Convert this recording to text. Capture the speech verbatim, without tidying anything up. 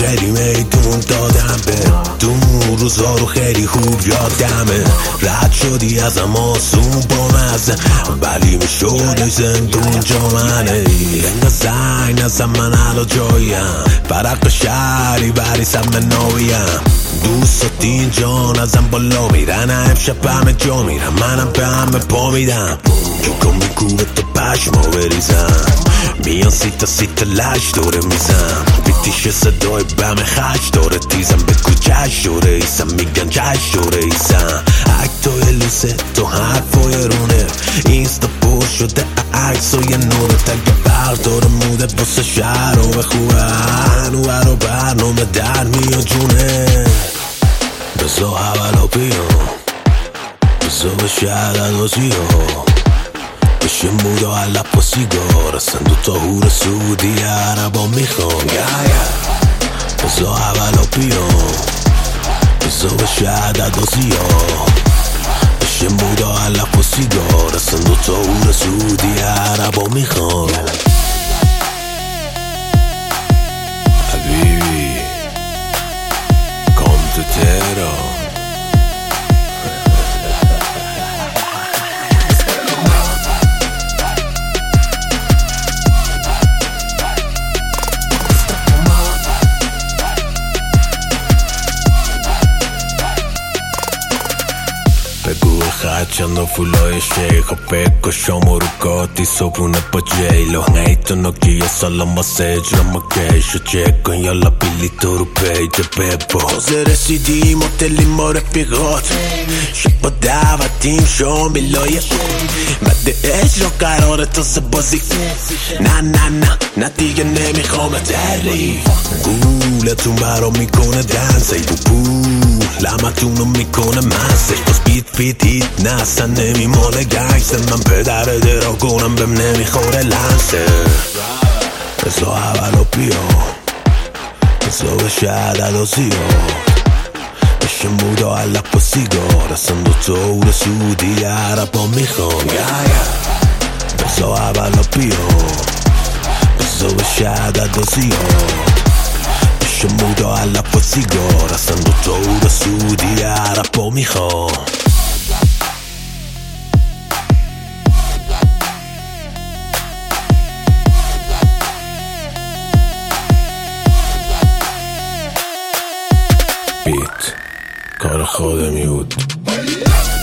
خیلی میدون دادم به دون روزا رو خیلی خوب یادمه. رد شدی ازم آسون با مزه ولی میشد زندون جا منه. انگا زنگ نزم من علا جایم برق شهری بری سم ناویم. دوست دین جان ازم بالا میرن امشب همه جا میرم منم به همه پا میدم. جوکم میکوبه تو پشما بریزم میان سیتا سیتا لش دوره میزم بیتیش صدای بم خش داره تیزم به کوچش دوره ایسم میگن جش دوره ایسم. اکتای لوسه تو حرفای رونه اینستا پر شده عکس و یه نوره تگه بردار موده بسه شهر و به خوبه هنوه رو برنامه در میان جونه. بزا اولا بیان بزا بشه عددازی ها بشه مودا علب و سیگار اصلا دوتا هور سعودی عربا میخوام. بزا اولا بیان بزا بشه عددازی ها بشه مودا علب و سیگار اصلا دوتا هور سعودی عربا میخوام. حبیبی کام تو تهران بگو خط چند و فولای شیخ و بگو شما رو گاتی صبونه با جیلو نیتو نوکی یه سالم واسه اجرام و گیشو چک کن یالا بیلی تو رو پیجه ببا. تازه رسیدیم هتلی ما رفیقات شب با دعوتیم شام بلایه مده اجرا قراره تازه بازی نه نه نه نه دیگه نمیخوام تعریف. گولتون برا میکنه دنسه بو پول لمتونو میکنه مسش باز بیت بیت هیت نه اصلا نمیماله گنگسه من پدر درا کنم بهم نمیخوره لنسه. بزا اولا بیا بزا بشه عددازی ها بشه مودا علب و سیگار اصلا دوتا اور سعودی عربا میخوام. بزا اولا بیا بزا بشه عددازی ها بشه مودا علب و سیگار اصلا دوتا اور سعودی عربا میخوام. بیت کار خودمی بود.